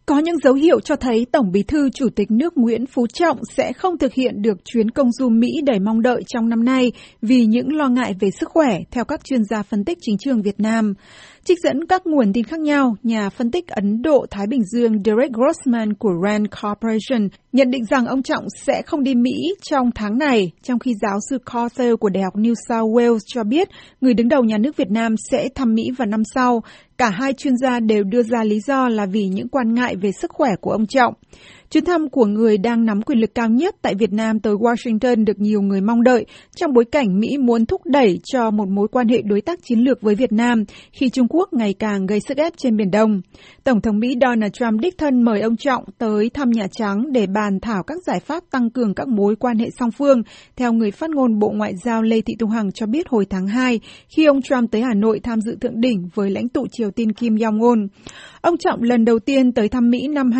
Có những dấu hiệu cho thấy Tổng Bí thư Chủ tịch nước Nguyễn Phú Trọng sẽ không thực hiện được chuyến công du Mỹ đầy mong đợi trong năm nay vì những lo ngại về sức khỏe, theo các chuyên gia phân tích chính trường Việt Nam. Trích dẫn các nguồn tin khác nhau, nhà phân tích Ấn Độ-Thái Bình Dương Derek Grossman của Rand Corporation nhận định rằng ông Trọng sẽ không đi Mỹ trong tháng này, trong khi giáo sư Carter của Đại học New South Wales cho biết người đứng đầu nhà nước Việt Nam sẽ thăm Mỹ vào năm sau. Cả hai chuyên gia đều đưa ra lý do là vì những quan ngại về sức khỏe của ông Trọng. Chuyến thăm của người đang nắm quyền lực cao nhất tại Việt Nam tới Washington được nhiều người mong đợi trong bối cảnh Mỹ muốn thúc đẩy cho một mối quan hệ đối tác chiến lược với Việt Nam khi Trung Quốc ngày càng gây sức ép trên Biển Đông. Tổng thống Mỹ Donald Trump đích thân mời ông Trọng tới thăm Nhà Trắng để bàn thảo các giải pháp tăng cường các mối quan hệ song phương, theo người phát ngôn Bộ Ngoại giao Lê Thị Thu Hằng cho biết hồi tháng 2 khi ông Trump tới Hà Nội tham dự thượng đỉnh với lãnh tụ Triều Tiên Kim Jong-un. Ông Trọng lần đầu tiên tới thăm Mỹ năm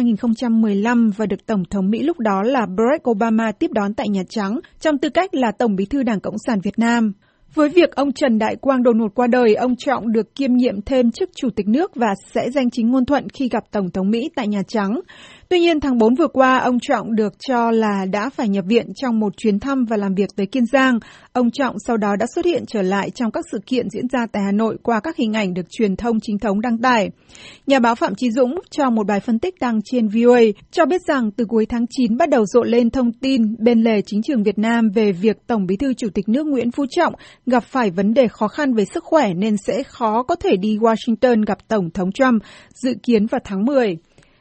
2015 và được Tổng thống Mỹ lúc đó là Barack Obama tiếp đón tại Nhà Trắng trong tư cách là Tổng Bí thư Đảng Cộng sản Việt Nam. Với việc ông Trần Đại Quang đột ngột qua đời, ông Trọng được kiêm nhiệm thêm chức Chủ tịch nước và sẽ danh chính ngôn thuận khi gặp Tổng thống Mỹ tại Nhà Trắng. Tuy nhiên, tháng 4 vừa qua, ông Trọng được cho là đã phải nhập viện trong một chuyến thăm và làm việc tới Kiên Giang. Ông Trọng sau đó đã xuất hiện trở lại trong các sự kiện diễn ra tại Hà Nội qua các hình ảnh được truyền thông chính thống đăng tải. Nhà báo Phạm Chí Dũng trong một bài phân tích đăng trên VOA cho biết rằng từ cuối tháng 9 bắt đầu rộ lên thông tin bên lề chính trường Việt Nam về việc Tổng Bí thư Chủ tịch nước Nguyễn Phú Trọng gặp phải vấn đề khó khăn về sức khỏe nên sẽ khó có thể đi Washington gặp Tổng thống Trump, dự kiến vào tháng 10.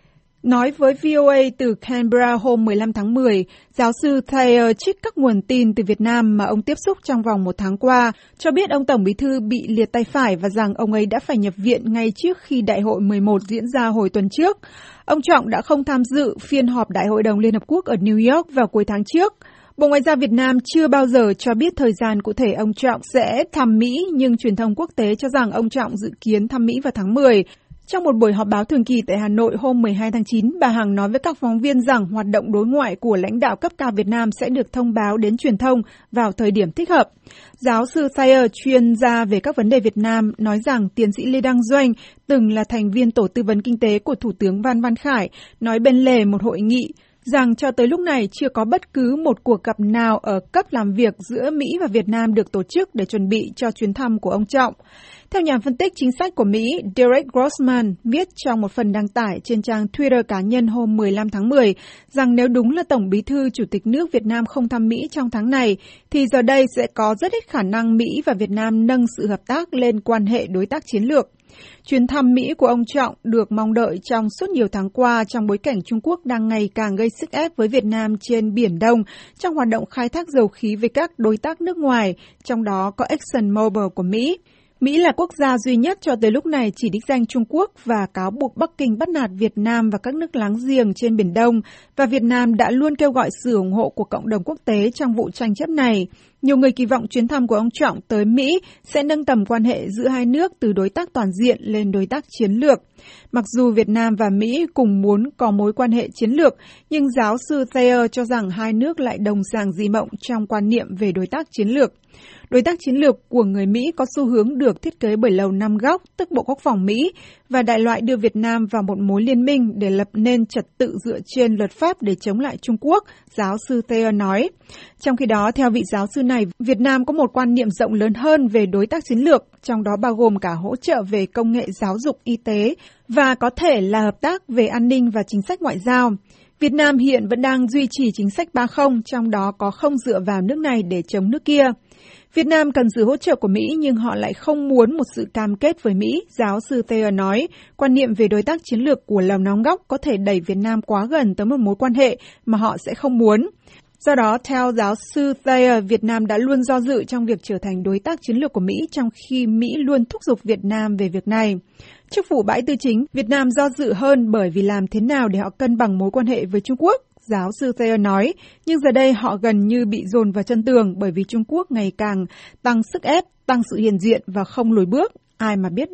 Nói với VOA từ Canberra hôm 15 tháng 10, giáo sư Thayer trích các nguồn tin từ Việt Nam mà ông tiếp xúc trong vòng một tháng qua, cho biết ông Tổng Bí thư bị liệt tay phải và rằng ông ấy đã phải nhập viện ngay trước khi Đại hội 11 diễn ra hồi tuần trước. Ông Trọng đã không tham dự phiên họp Đại hội đồng Liên Hợp Quốc ở New York vào cuối tháng trước. Bộ Ngoại giao Việt Nam chưa bao giờ cho biết thời gian cụ thể ông Trọng sẽ thăm Mỹ, nhưng truyền thông quốc tế cho rằng ông Trọng dự kiến thăm Mỹ vào tháng 10. Trong một buổi họp báo thường kỳ tại Hà Nội hôm 12 tháng 9, bà Hằng nói với các phóng viên rằng hoạt động đối ngoại của lãnh đạo cấp cao Việt Nam sẽ được thông báo đến truyền thông vào thời điểm thích hợp. Giáo sư Thayer, chuyên gia về các vấn đề Việt Nam, nói rằng tiến sĩ Lê Đăng Doanh, từng là thành viên tổ tư vấn kinh tế của Thủ tướng Phan Văn Khải, nói bên lề một hội nghị rằng cho tới lúc này chưa có bất cứ một cuộc gặp nào ở cấp làm việc giữa Mỹ và Việt Nam được tổ chức để chuẩn bị cho chuyến thăm của ông Trọng. Theo nhà phân tích chính sách của Mỹ, Derek Grossman viết trong một phần đăng tải trên trang Twitter cá nhân hôm 15 tháng 10 rằng nếu đúng là Tổng Bí thư Chủ tịch nước Việt Nam không thăm Mỹ trong tháng này, thì giờ đây sẽ có rất ít khả năng Mỹ và Việt Nam nâng sự hợp tác lên quan hệ đối tác chiến lược. Chuyến thăm Mỹ của ông Trọng được mong đợi trong suốt nhiều tháng qua trong bối cảnh Trung Quốc đang ngày càng gây sức ép với Việt Nam trên Biển Đông trong hoạt động khai thác dầu khí với các đối tác nước ngoài, trong đó có ExxonMobil của Mỹ. Mỹ là quốc gia duy nhất cho tới lúc này chỉ đích danh Trung Quốc và cáo buộc Bắc Kinh bắt nạt Việt Nam và các nước láng giềng trên Biển Đông, và Việt Nam đã luôn kêu gọi sự ủng hộ của cộng đồng quốc tế trong vụ tranh chấp này. Nhiều người kỳ vọng chuyến thăm của ông Trọng tới Mỹ sẽ nâng tầm quan hệ giữa hai nước từ đối tác toàn diện lên đối tác chiến lược. Mặc dù Việt Nam và Mỹ cùng muốn có mối quan hệ chiến lược, nhưng giáo sư Thayer cho rằng hai nước lại đồng sàng dị mộng trong quan niệm về đối tác chiến lược. Đối tác chiến lược của người Mỹ có xu hướng được thiết kế bởi Lầu Năm Góc, tức Bộ Quốc phòng Mỹ, và đại loại đưa Việt Nam vào một mối liên minh để lập nên trật tự dựa trên luật pháp để chống lại Trung Quốc, giáo sư Thayer nói. Trong khi đó, theo vị giáo sư này, Việt Nam có một quan niệm rộng lớn hơn về đối tác chiến lược, trong đó bao gồm cả hỗ trợ về công nghệ giáo dục y tế và có thể là hợp tác về an ninh và chính sách ngoại giao. Việt Nam hiện vẫn đang duy trì chính sách 3-0, trong đó có không dựa vào nước này để chống nước kia. Việt Nam cần sự hỗ trợ của Mỹ nhưng họ lại không muốn một sự cam kết với Mỹ, giáo sư Thayer nói. Quan niệm về đối tác chiến lược của Lầu Năm Góc có thể đẩy Việt Nam quá gần tới một mối quan hệ mà họ sẽ không muốn. Do đó, theo giáo sư Thayer, Việt Nam đã luôn do dự trong việc trở thành đối tác chiến lược của Mỹ, trong khi Mỹ luôn thúc giục Việt Nam về việc này. Chức vụ bãi tư chính, Việt Nam do dự hơn bởi vì làm thế nào để họ cân bằng mối quan hệ với Trung Quốc, giáo sư Thayer nói, nhưng giờ đây họ gần như bị dồn vào chân tường bởi vì Trung Quốc ngày càng tăng sức ép, tăng sự hiện diện và không lùi bước, ai mà biết được.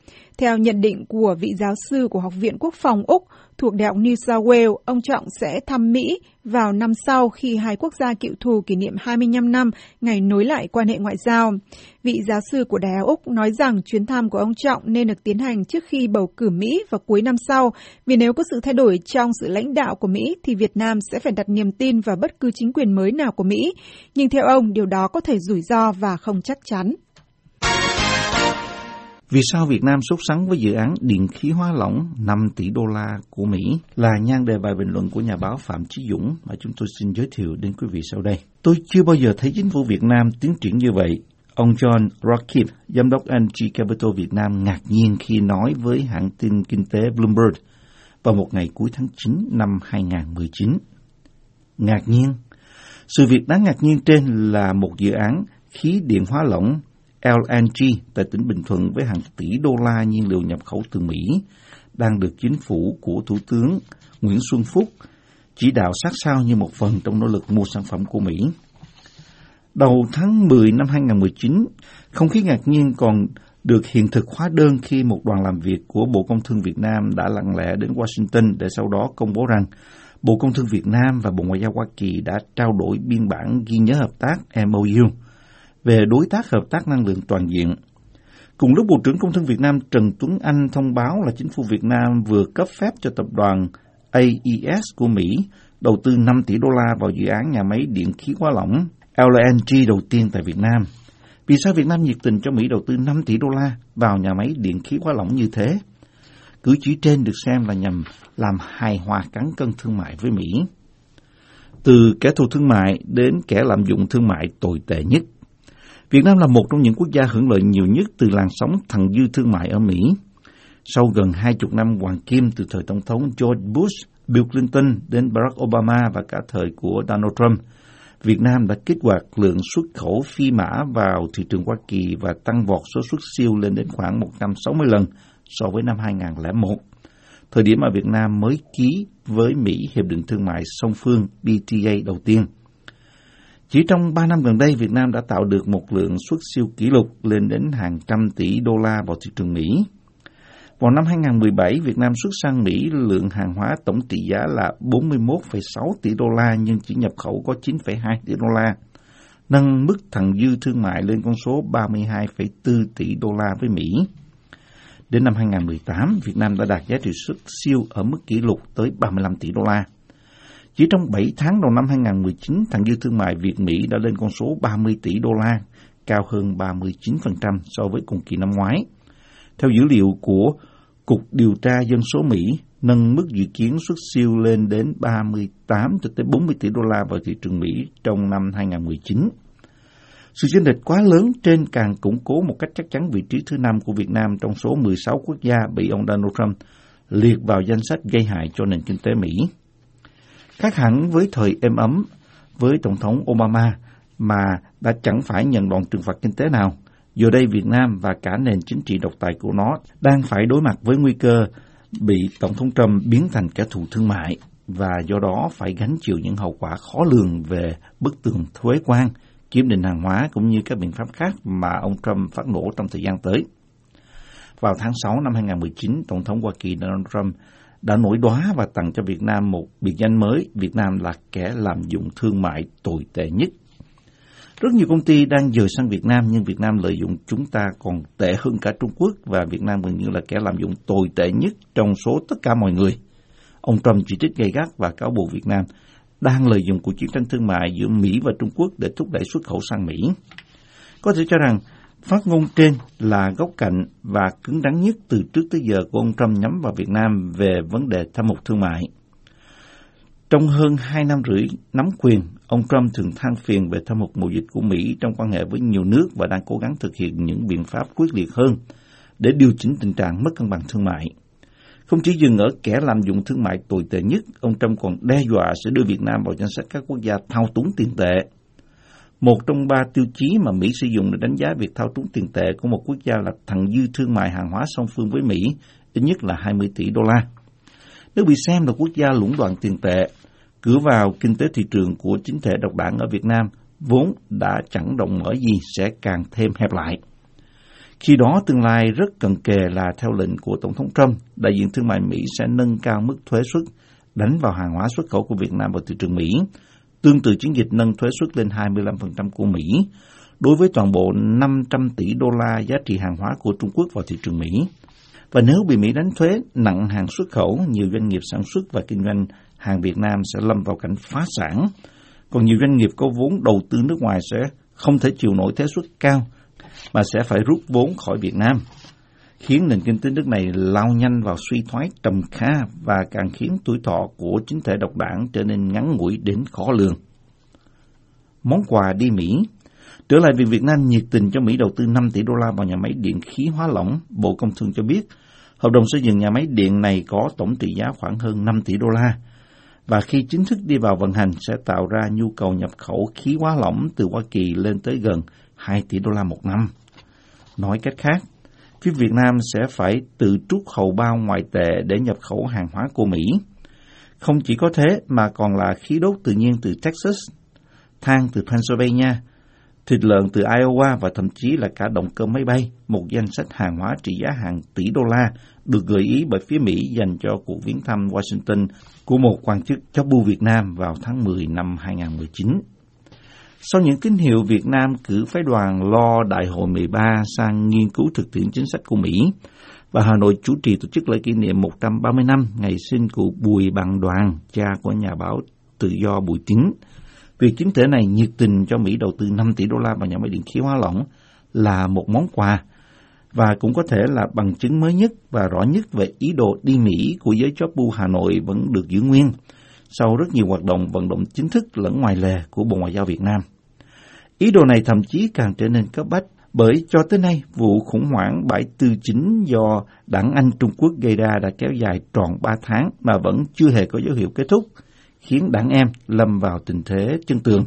Theo nhận định của vị giáo sư của Học viện Quốc phòng Úc thuộc Đại học New South Wales, ông Trọng sẽ thăm Mỹ vào năm sau khi hai quốc gia cựu thù kỷ niệm 25 năm ngày nối lại quan hệ ngoại giao. Vị giáo sư của Đại học Úc nói rằng chuyến thăm của ông Trọng nên được tiến hành trước khi bầu cử Mỹ vào cuối năm sau, vì nếu có sự thay đổi trong sự lãnh đạo của Mỹ thì Việt Nam sẽ phải đặt niềm tin vào bất cứ chính quyền mới nào của Mỹ. Nhưng theo ông, điều đó có thể rủi ro và không chắc chắn. Vì sao Việt Nam sốt sắng với dự án điện khí hóa lỏng 5 tỷ đô la của Mỹ là nhan đề bài bình luận của nhà báo Phạm Chí Dũng mà chúng tôi xin giới thiệu đến quý vị sau đây. Tôi chưa bao giờ thấy chính phủ Việt Nam tiến triển như vậy. Ông John Rockett, giám đốc NG Capital Việt Nam ngạc nhiên khi nói với hãng tin kinh tế Bloomberg vào một ngày cuối tháng 9 năm 2019. Ngạc nhiên? Sự việc đáng ngạc nhiên trên là một dự án khí điện hóa lỏng LNG tại tỉnh Bình Thuận với hàng tỷ đô la nhiên liệu nhập khẩu từ Mỹ đang được chính phủ của Thủ tướng Nguyễn Xuân Phúc chỉ đạo sát sao như một phần trong nỗ lực mua sản phẩm của Mỹ. Đầu tháng 10 năm 2019, không khí ngạc nhiên còn được hiện thực hóa đơn khi một đoàn làm việc của Bộ Công Thương Việt Nam đã lặng lẽ đến Washington để sau đó công bố rằng Bộ Công Thương Việt Nam và Bộ Ngoại giao Hoa Kỳ đã trao đổi biên bản ghi nhớ hợp tác MOU về đối tác hợp tác năng lượng toàn diện. Cùng lúc Bộ trưởng Công Thương Việt Nam Trần Tuấn Anh thông báo là chính phủ Việt Nam vừa cấp phép cho tập đoàn AES của Mỹ đầu tư 5 tỷ đô la vào dự án nhà máy điện khí hóa lỏng LNG đầu tiên tại Việt Nam. Vì sao Việt Nam nhiệt tình cho Mỹ đầu tư 5 tỷ đô la vào nhà máy điện khí hóa lỏng như thế? Cử chỉ trên được xem là nhằm làm hài hòa cán cân thương mại với Mỹ. Từ kẻ thù thương mại đến kẻ lạm dụng thương mại tồi tệ nhất, Việt Nam là một trong những quốc gia hưởng lợi nhiều nhất từ làn sóng thặng dư thương mại ở Mỹ. Sau gần 20 năm hoàng kim từ thời Tổng thống George Bush, Bill Clinton đến Barack Obama và cả thời của Donald Trump, Việt Nam đã kích hoạt lượng xuất khẩu phi mã vào thị trường Hoa Kỳ và tăng vọt số xuất siêu lên đến khoảng 160 lần so với năm 2001, thời điểm mà Việt Nam mới ký với Mỹ Hiệp định Thương mại song phương BTA đầu tiên. Chỉ trong 3 năm gần đây, Việt Nam đã tạo được một lượng xuất siêu kỷ lục lên đến hàng trăm tỷ đô la vào thị trường Mỹ. Vào năm 2017, Việt Nam xuất sang Mỹ lượng hàng hóa tổng trị giá là 41,6 tỷ đô la nhưng chỉ nhập khẩu có 9,2 tỷ đô la, nâng mức thặng dư thương mại lên con số 32,4 tỷ đô la với Mỹ. Đến năm 2018, Việt Nam đã đạt giá trị xuất siêu ở mức kỷ lục tới 35 tỷ đô la. Chỉ trong 7 tháng đầu năm 2019, thặng dư thương mại Việt-Mỹ đã lên con số 30 tỷ đô la, cao hơn 39% so với cùng kỳ năm ngoái. Theo dữ liệu của Cục Điều tra Dân số Mỹ, nâng mức dự kiến xuất siêu lên đến 38 cho tới 40 tỷ đô la vào thị trường Mỹ trong năm 2019. Sự chênh lệch quá lớn trên càng củng cố một cách chắc chắn vị trí thứ 5 của Việt Nam trong số 16 quốc gia bị ông Donald Trump liệt vào danh sách gây hại cho nền kinh tế Mỹ. Khác hẳn với thời êm ấm với Tổng thống Obama mà đã chẳng phải nhận đòn trừng phạt kinh tế nào, giờ đây Việt Nam và cả nền chính trị độc tài của nó đang phải đối mặt với nguy cơ bị Tổng thống Trump biến thành kẻ thù thương mại và do đó phải gánh chịu những hậu quả khó lường về bức tường thuế quan, kiểm định hàng hóa cũng như các biện pháp khác mà ông Trump phát nổ trong thời gian tới. Vào tháng 6 năm 2019, Tổng thống Hoa Kỳ Donald Trump đã nổi đoá và tặng cho Việt Nam một biệt danh mới: Việt Nam là kẻ lạm dụng thương mại tồi tệ nhất. Rất nhiều công ty đang dời sang Việt Nam, nhưng Việt Nam lợi dụng chúng ta còn tệ hơn cả Trung Quốc và Việt Nam gần như là kẻ lạm dụng tồi tệ nhất trong số tất cả mọi người. Ông Trump chỉ trích gay gắt và cáo buộc Việt Nam đang lợi dụng cuộc chiến tranh thương mại giữa Mỹ và Trung Quốc để thúc đẩy xuất khẩu sang Mỹ. Có thể cho rằng phát ngôn trên là góc cạnh và cứng rắn nhất từ trước tới giờ của ông Trump nhắm vào Việt Nam về vấn đề thâm hụt thương mại. Trong hơn 2 năm rưỡi nắm quyền, ông Trump thường than phiền về thâm hụt mậu dịch của Mỹ trong quan hệ với nhiều nước và đang cố gắng thực hiện những biện pháp quyết liệt hơn để điều chỉnh tình trạng mất cân bằng thương mại. Không chỉ dừng ở kẻ lạm dụng thương mại tồi tệ nhất, ông Trump còn đe dọa sẽ đưa Việt Nam vào danh sách các quốc gia thao túng tiền tệ. Một trong 3 tiêu chí mà Mỹ sử dụng để đánh giá việc thao túng tiền tệ của một quốc gia là thặng dư thương mại hàng hóa song phương với Mỹ, ít nhất là 20 tỷ đô la. Nếu bị xem là quốc gia lũng đoạn tiền tệ, cửa vào kinh tế thị trường của chính thể độc đảng ở Việt Nam vốn đã chẳng rộng mở gì sẽ càng thêm hẹp lại. Khi đó tương lai rất cận kề là theo lệnh của Tổng thống Trump, đại diện thương mại Mỹ sẽ nâng cao mức thuế suất đánh vào hàng hóa xuất khẩu của Việt Nam vào thị trường Mỹ, tương tự chiến dịch nâng thuế suất lên 25% của Mỹ đối với toàn bộ 500 tỷ đô la giá trị hàng hóa của Trung Quốc vào thị trường Mỹ. Và nếu bị Mỹ đánh thuế nặng hàng xuất khẩu, nhiều doanh nghiệp sản xuất và kinh doanh hàng Việt Nam sẽ lâm vào cảnh phá sản. Còn nhiều doanh nghiệp có vốn đầu tư nước ngoài sẽ không thể chịu nổi thuế suất cao, mà sẽ phải rút vốn khỏi Việt Nam, khiến nền kinh tế nước này lao nhanh vào suy thoái trầm kha và càng khiến tuổi thọ của chính thể độc đảng trở nên ngắn ngủi đến khó lường. Món quà đi Mỹ. Trở lại việc Việt Nam nhiệt tình cho Mỹ đầu tư 5 tỷ đô la vào nhà máy điện khí hóa lỏng, Bộ Công Thương cho biết hợp đồng xây dựng nhà máy điện này có tổng trị giá khoảng hơn 5 tỷ đô la, và khi chính thức đi vào vận hành sẽ tạo ra nhu cầu nhập khẩu khí hóa lỏng từ Hoa Kỳ lên tới gần 2 tỷ đô la một năm. Nói cách khác, phía Việt Nam sẽ phải tự trút hầu bao ngoại tệ để nhập khẩu hàng hóa của Mỹ. Không chỉ có thế mà còn là khí đốt tự nhiên từ Texas, than từ Pennsylvania, thịt lợn từ Iowa và thậm chí là cả động cơ máy bay, một danh sách hàng hóa trị giá hàng tỷ đô la được gợi ý bởi phía Mỹ dành cho cuộc viếng thăm Washington của một quan chức chóp bu Việt Nam vào tháng 10 năm 2019. Sau những tín hiệu Việt Nam cử phái đoàn lo Đại hội 13 sang nghiên cứu thực tiễn chính sách của Mỹ, và Hà Nội chủ trì tổ chức lễ kỷ niệm 130 năm ngày sinh cụ Bùi Bằng Đoàn, cha của nhà báo tự do Bùi Tín, việc chính thể này nhiệt tình cho Mỹ đầu tư 5 tỷ đô la vào nhà máy điện khí hóa lỏng là một món quà, và cũng có thể là bằng chứng mới nhất và rõ nhất về ý đồ đi Mỹ của giới chóp bu Hà Nội vẫn được giữ nguyên, sau rất nhiều hoạt động vận động chính thức lẫn ngoài lề của Bộ Ngoại giao Việt Nam. Ý đồ này thậm chí càng trở nên cấp bách bởi cho tới nay vụ khủng hoảng bãi tư chính do đảng Anh Trung Quốc gây ra đã kéo dài tròn 3 tháng mà vẫn chưa hề có dấu hiệu kết thúc, khiến đảng em lâm vào tình thế chân tường.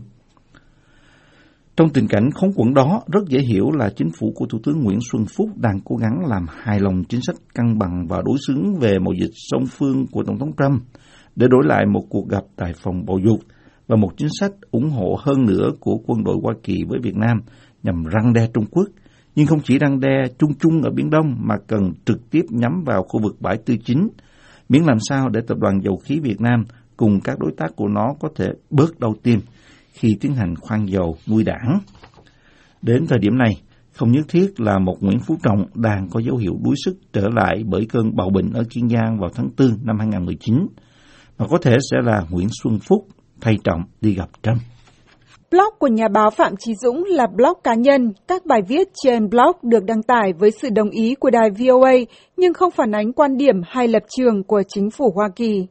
Trong tình cảnh khốn quẫn đó, rất dễ hiểu là chính phủ của Thủ tướng Nguyễn Xuân Phúc đang cố gắng làm hài lòng chính sách cân bằng và đối xứng về mậu dịch song phương của Tổng thống Trump để đổi lại một cuộc gặp tại phòng bầu dục và một chính sách ủng hộ hơn nữa của quân đội Hoa Kỳ với Việt Nam nhằm răn đe Trung Quốc, nhưng không chỉ răn đe chung chung ở Biển Đông mà cần trực tiếp nhắm vào khu vực bãi tư chính, miễn làm sao để Tập đoàn Dầu khí Việt Nam cùng các đối tác của nó có thể bớt đau tim khi tiến hành khoan dầu nuôi đảng. Đến thời điểm này, không nhất thiết là một Nguyễn Phú Trọng đang có dấu hiệu đuối sức trở lại bởi cơn bạo bệnh ở Kiên Giang vào tháng 4 năm 2019, mà có thể sẽ là Nguyễn Xuân Phúc thay Trọng đi gặp Trump. Blog của nhà báo Phạm Chí Dũng là blog cá nhân. Các bài viết trên blog được đăng tải với sự đồng ý của đài VOA, nhưng không phản ánh quan điểm hay lập trường của chính phủ Hoa Kỳ.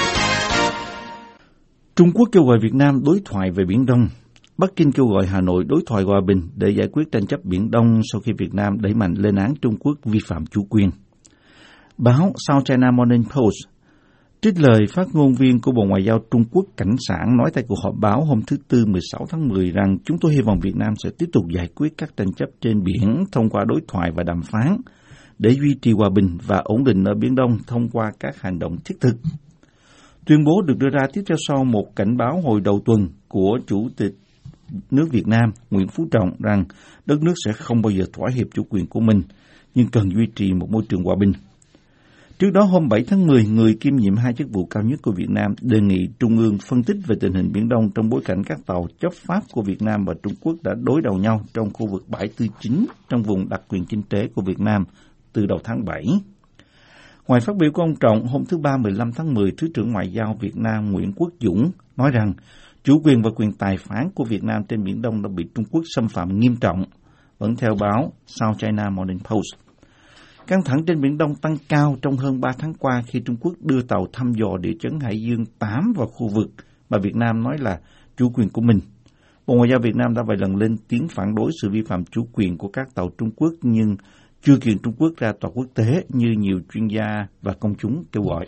Trung Quốc kêu gọi Việt Nam đối thoại về Biển Đông. Bắc Kinh kêu gọi Hà Nội đối thoại hòa bình để giải quyết tranh chấp Biển Đông sau khi Việt Nam đẩy mạnh lên án Trung Quốc vi phạm chủ quyền. Báo South China Morning Post trích lời phát ngôn viên của Bộ Ngoại giao Trung Quốc Cảnh Sảng nói tại cuộc họp báo hôm thứ Tư 16 tháng 10 rằng chúng tôi hy vọng Việt Nam sẽ tiếp tục giải quyết các tranh chấp trên biển thông qua đối thoại và đàm phán để duy trì hòa bình và ổn định ở Biển Đông thông qua các hành động thiết thực. Tuyên bố được đưa ra tiếp theo sau một cảnh báo hồi đầu tuần của Chủ tịch nước Việt Nam Nguyễn Phú Trọng rằng đất nước sẽ không bao giờ thỏa hiệp chủ quyền của mình, nhưng cần duy trì một môi trường hòa bình. Trước đó hôm 7 tháng 10, người kiêm nhiệm hai chức vụ cao nhất của Việt Nam đề nghị Trung ương phân tích về tình hình Biển Đông trong bối cảnh các tàu chấp pháp của Việt Nam và Trung Quốc đã đối đầu nhau trong khu vực bãi tư chính trong vùng đặc quyền kinh tế của Việt Nam từ đầu tháng 7. Ngoài phát biểu của ông Trọng, hôm thứ Ba 15 tháng 10, Thứ trưởng Ngoại giao Việt Nam Nguyễn Quốc Dũng nói rằng chủ quyền và quyền tài phán của Việt Nam trên Biển Đông đã bị Trung Quốc xâm phạm nghiêm trọng, vẫn theo báo South China Morning Post. Căng thẳng trên Biển Đông tăng cao trong hơn 3 tháng qua khi Trung Quốc đưa tàu thăm dò địa chấn Hải Dương 8 vào khu vực mà Việt Nam nói là chủ quyền của mình. Bộ Ngoại giao Việt Nam đã vài lần lên tiếng phản đối sự vi phạm chủ quyền của các tàu Trung Quốc nhưng chưa kiện Trung Quốc ra tòa quốc tế như nhiều chuyên gia và công chúng kêu gọi.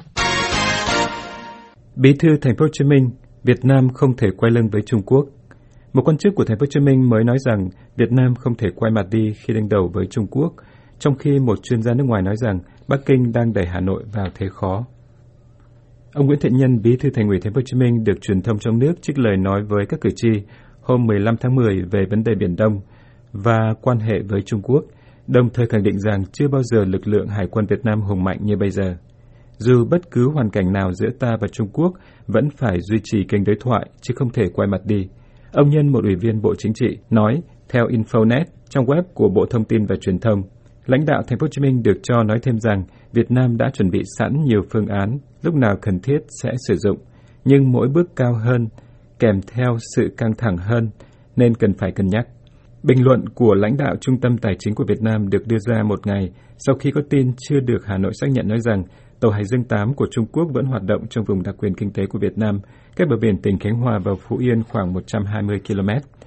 Bí thư Thành phố Hồ Chí Minh, Việt Nam không thể quay lưng với Trung Quốc. Một quan chức của Thành phố Hồ Chí Minh mới nói rằng Việt Nam không thể quay mặt đi khi đương đầu với Trung Quốc, trong khi một chuyên gia nước ngoài nói rằng Bắc Kinh đang đẩy Hà Nội vào thế khó. Ông Nguyễn Thiện Nhân, Bí thư Thành ủy Thành phố Hồ Chí Minh được truyền thông trong nước trích lời nói với các cử tri hôm 15 tháng 10 về vấn đề Biển Đông và quan hệ với Trung Quốc, đồng thời khẳng định rằng chưa bao giờ lực lượng Hải quân Việt Nam hùng mạnh như bây giờ. Dù bất cứ hoàn cảnh nào giữa ta và Trung Quốc vẫn phải duy trì kênh đối thoại, chứ không thể quay mặt đi. Ông Nhân, một ủy viên Bộ Chính trị, nói theo Infonet, trong web của Bộ Thông tin và Truyền thông. Lãnh đạo Thành phố Hồ Chí Minh được cho nói thêm rằng Việt Nam đã chuẩn bị sẵn nhiều phương án, lúc nào cần thiết sẽ sử dụng, nhưng mỗi bước cao hơn kèm theo sự căng thẳng hơn nên cần phải cân nhắc. Bình luận của lãnh đạo Trung tâm Tài chính của Việt Nam được đưa ra một ngày sau khi có tin chưa được Hà Nội xác nhận nói rằng tàu Hải Dương 8 của Trung Quốc vẫn hoạt động trong vùng đặc quyền kinh tế của Việt Nam, cách bờ biển tỉnh Khánh Hòa và Phú Yên khoảng 120 km.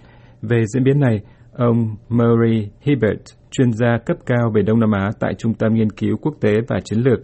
Về diễn biến này, ông Murray Hibbert, chuyên gia cấp cao về Đông Nam Á tại Trung tâm Nghiên cứu Quốc tế và Chiến lược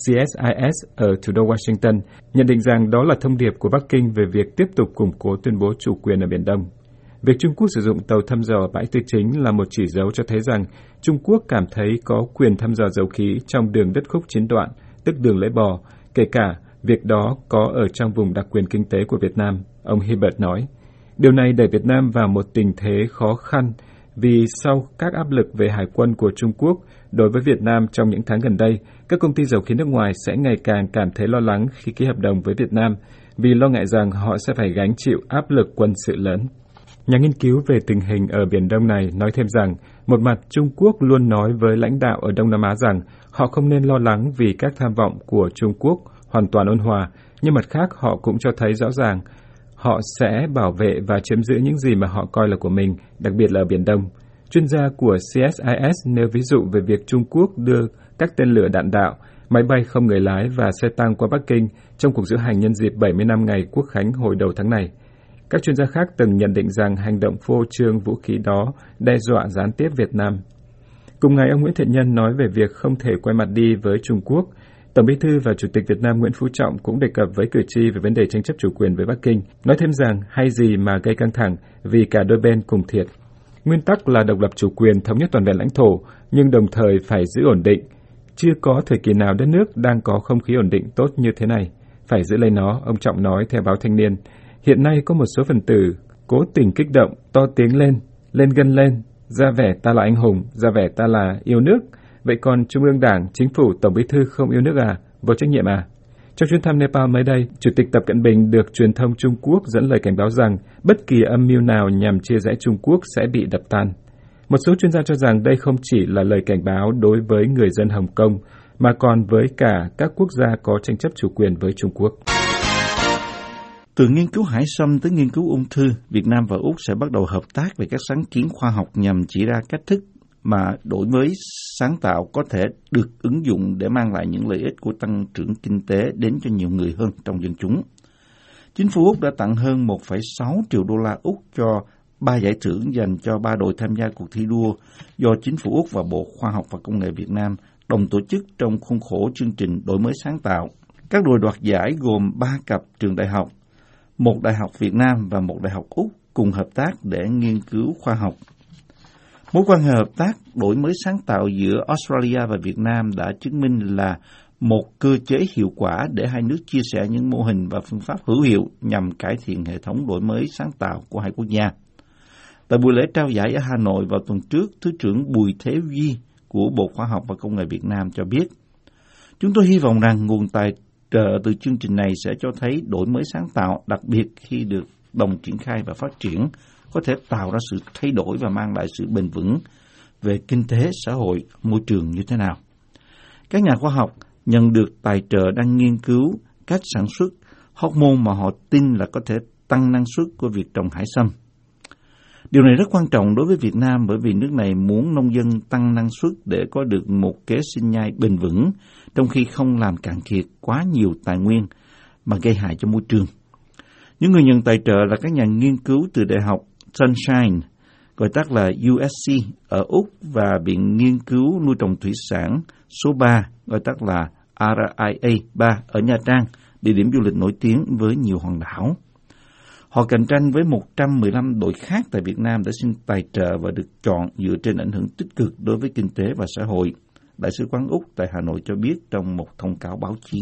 CSIS ở thủ đô Washington, nhận định rằng đó là thông điệp của Bắc Kinh về việc tiếp tục củng cố tuyên bố chủ quyền ở Biển Đông. Việc Trung Quốc sử dụng tàu thăm dò bãi tư chính là một chỉ dấu cho thấy rằng Trung Quốc cảm thấy có quyền thăm dò dầu khí trong đường đất khúc chín đoạn, tức đường lưỡi bò, kể cả việc đó có ở trong vùng đặc quyền kinh tế của Việt Nam, ông Hibbert nói. Điều này đẩy Việt Nam vào một tình thế khó khăn vì sau các áp lực về hải quân của Trung Quốc đối với Việt Nam trong những tháng gần đây, các công ty dầu khí nước ngoài sẽ ngày càng cảm thấy lo lắng khi ký hợp đồng với Việt Nam vì lo ngại rằng họ sẽ phải gánh chịu áp lực quân sự lớn. Nhà nghiên cứu về tình hình ở Biển Đông này nói thêm rằng, một mặt Trung Quốc luôn nói với lãnh đạo ở Đông Nam Á rằng họ không nên lo lắng vì các tham vọng của Trung Quốc hoàn toàn ôn hòa, nhưng mặt khác họ cũng cho thấy rõ ràng họ sẽ bảo vệ và chiếm giữ những gì mà họ coi là của mình, đặc biệt là ở Biển Đông. Chuyên gia của CSIS nêu ví dụ về việc Trung Quốc đưa các tên lửa đạn đạo, máy bay không người lái và xe tăng qua Bắc Kinh trong cuộc diễu hành nhân dịp 70 năm ngày Quốc khánh hồi đầu tháng này. Các chuyên gia khác từng nhận định rằng hành động phô trương vũ khí đó đe dọa gián tiếp Việt Nam. Cùng ngày, ông Nguyễn Thiện Nhân nói về việc không thể quay mặt đi với Trung Quốc. Tổng Bí thư và Chủ tịch Việt Nam Nguyễn Phú Trọng cũng đề cập với cử tri về vấn đề tranh chấp chủ quyền với Bắc Kinh, nói thêm rằng hay gì mà gây căng thẳng vì cả đôi bên cùng thiệt. Nguyên tắc là độc lập chủ quyền, thống nhất toàn vẹn lãnh thổ, nhưng đồng thời phải giữ ổn định. Chưa có thời kỳ nào đất nước đang có không khí ổn định tốt như thế này. Phải giữ lấy nó, ông Trọng nói theo báo Thanh niên. Hiện nay có một số phần tử cố tình kích động, to tiếng lên gân lên, ra vẻ ta là anh hùng, ra vẻ ta là yêu nước. Vậy còn Trung ương Đảng, Chính phủ, Tổng Bí thư không yêu nước à? Vô trách nhiệm à? Trong chuyến thăm Nepal mới đây, Chủ tịch Tập Cận Bình được truyền thông Trung Quốc dẫn lời cảnh báo rằng bất kỳ âm mưu nào nhằm chia rẽ Trung Quốc sẽ bị đập tan. Một số chuyên gia cho rằng đây không chỉ là lời cảnh báo đối với người dân Hồng Kông, mà còn với cả các quốc gia có tranh chấp chủ quyền với Trung Quốc. Từ nghiên cứu hải sâm tới nghiên cứu ung thư, Việt Nam và Úc sẽ bắt đầu hợp tác về các sáng kiến khoa học nhằm chỉ ra cách thức mà đổi mới sáng tạo có thể được ứng dụng để mang lại những lợi ích của tăng trưởng kinh tế đến cho nhiều người hơn trong dân chúng. Chính phủ Úc đã tặng hơn 1,6 triệu đô la Úc cho 3 giải thưởng dành cho 3 đội tham gia cuộc thi đua do Chính phủ Úc và Bộ Khoa học và Công nghệ Việt Nam đồng tổ chức trong khuôn khổ chương trình đổi mới sáng tạo. Các đội đoạt giải gồm 3 cặp trường đại học, một đại học Việt Nam và một đại học Úc cùng hợp tác để nghiên cứu khoa học. Mối quan hệ hợp tác đổi mới sáng tạo giữa Australia và Việt Nam đã chứng minh là một cơ chế hiệu quả để hai nước chia sẻ những mô hình và phương pháp hữu hiệu nhằm cải thiện hệ thống đổi mới sáng tạo của hai quốc gia. Tại buổi lễ trao giải ở Hà Nội vào tuần trước, Thứ trưởng Bùi Thế Duy của Bộ Khoa học và Công nghệ Việt Nam cho biết, chúng tôi hy vọng rằng nguồn tài trợ từ chương trình này sẽ cho thấy đổi mới sáng tạo, đặc biệt khi được đồng triển khai và phát triển, có thể tạo ra sự thay đổi và mang lại sự bền vững về kinh tế, xã hội, môi trường như thế nào. Các nhà khoa học nhận được tài trợ đang nghiên cứu cách sản xuất hormone mà họ tin là có thể tăng năng suất của việc trồng hải sâm. Điều này rất quan trọng đối với Việt Nam bởi vì nước này muốn nông dân tăng năng suất để có được một kế sinh nhai bền vững, trong khi không làm cạn kiệt quá nhiều tài nguyên mà gây hại cho môi trường. Những người nhận tài trợ là các nhà nghiên cứu từ Đại học Sunshine, gọi tắt là USC ở Úc, và Viện Nghiên cứu Nuôi trồng Thủy sản số 3, gọi tắt là RIA 3 ở Nha Trang, địa điểm du lịch nổi tiếng với nhiều hòn đảo. Họ cạnh tranh với 115 đội khác tại Việt Nam để xin tài trợ và được chọn dựa trên ảnh hưởng tích cực đối với kinh tế và xã hội, Đại sứ quán Úc tại Hà Nội cho biết trong một thông cáo báo chí.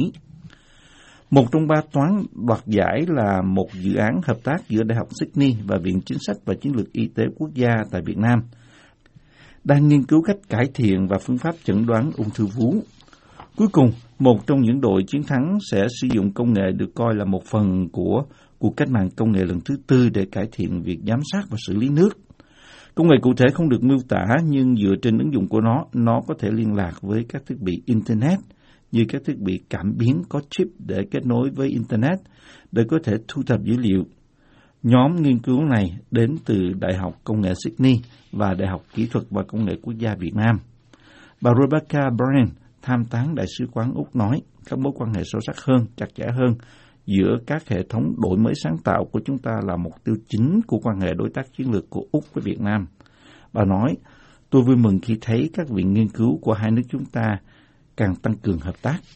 Một trong 3 toán đoạt giải là một dự án hợp tác giữa Đại học Sydney và Viện Chính sách và Chiến lược Y tế Quốc gia tại Việt Nam. đang nghiên cứu cách cải thiện và phương pháp chẩn đoán ung thư vú. Cuối cùng, một trong những đội chiến thắng sẽ sử dụng công nghệ được coi là một phần của cuộc cách mạng công nghệ lần thứ tư để cải thiện việc giám sát và xử lý nước. Công nghệ cụ thể không được miêu tả, nhưng dựa trên ứng dụng của nó có thể liên lạc với các thiết bị Internet, như các thiết bị cảm biến có chip để kết nối với Internet, để có thể thu thập dữ liệu. Nhóm nghiên cứu này đến từ Đại học Công nghệ Sydney và Đại học Kỹ thuật và Công nghệ Quốc gia Việt Nam. Bà Rebecca Brand, tham tán Đại sứ quán Úc nói, các mối quan hệ sâu sắc hơn, chặt chẽ hơn giữa các hệ thống đổi mới sáng tạo của chúng ta là mục tiêu chính của quan hệ đối tác chiến lược của Úc với Việt Nam. Bà nói, tôi vui mừng khi thấy các viện nghiên cứu của hai nước chúng ta càng tăng cường hợp tác.